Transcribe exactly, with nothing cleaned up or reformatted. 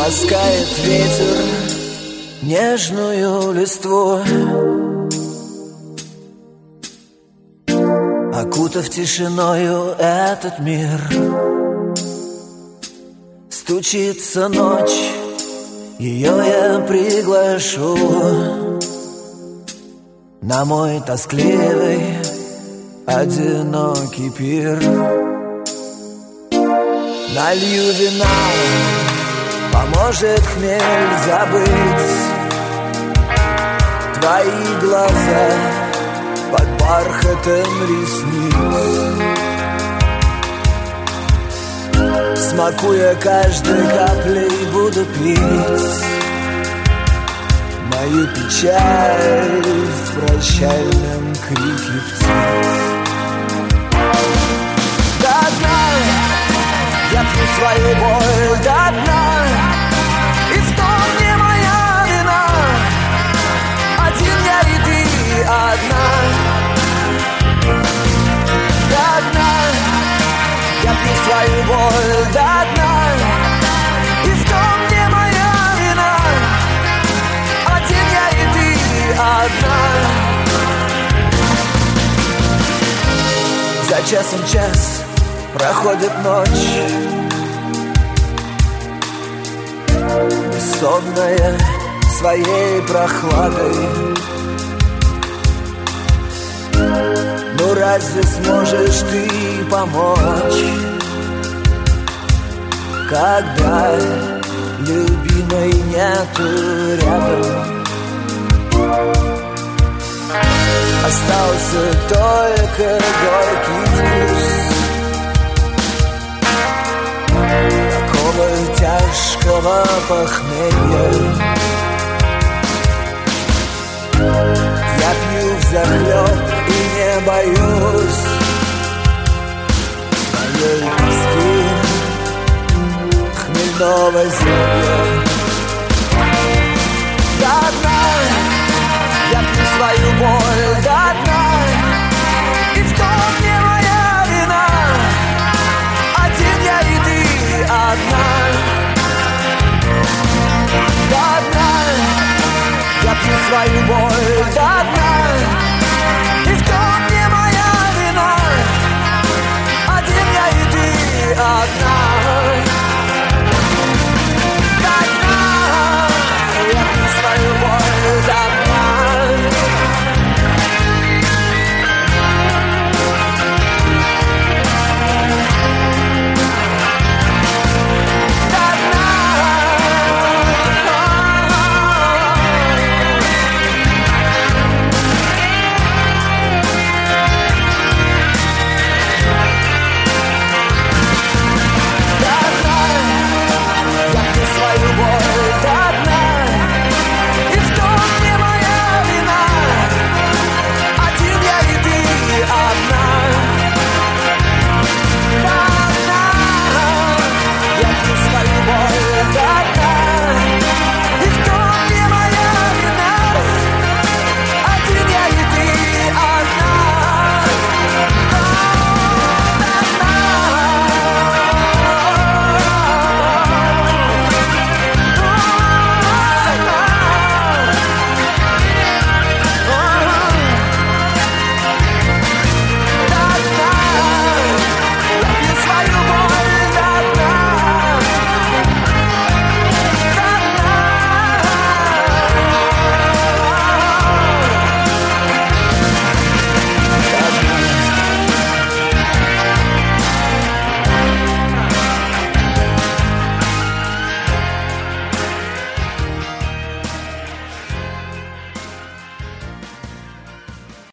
ласкает ветер нежную листву, окутав тишиною этот мир. Стучится ночь, ее я приглашу на мой тоскливый, одинокий пир. Налью вина, поможет хмель забыть твои глаза под бархатом ресниц. Смакуя каждой каплей, буду пить мою печаль в прощальном крике птиц. До дна я пью свою боль, до дна, и в том не моя вина. Один я и ты одна. До дна я пью свою боль, до дна, и в том не моя вина. Один я и ты одна. За часом час проходит ночь, бессонная своей прохладой. Ну разве сможешь ты помочь, когда любимой нету рядом? Остался только горький вкус такого тяжкого похмелья. Я пью взахлеб и не боюсь моей тоски, хмельного зелья. До дна я пью свою боль, до дна, и в том не моя вина. Один я и ты одна. До дна я пью свою боль,